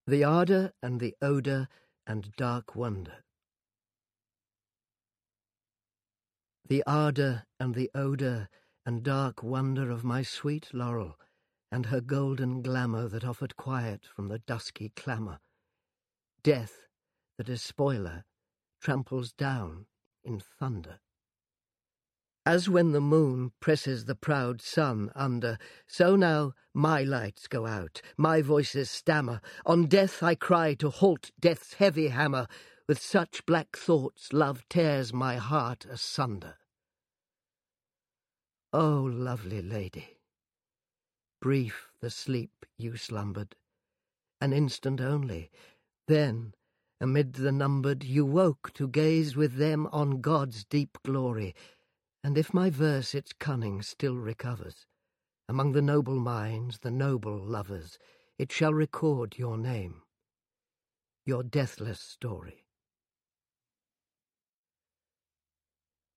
The ardour and the odour and dark wonder. The ardour and the odour and dark wonder of my sweet laurel, and her golden glamour that offered quiet from the dusky clamour. Death, the despoiler, tramples down in thunder. As when the moon presses the proud sun under, so now my lights go out, my voices stammer. On death I cry to halt death's heavy hammer. With such black thoughts love tears my heart asunder. O lovely lady, brief the sleep you slumbered, an instant only, then, amid the numbered, you woke to gaze with them on God's deep glory. And if my verse its cunning still recovers, among the noble minds, the noble lovers, it shall record your name, your deathless story.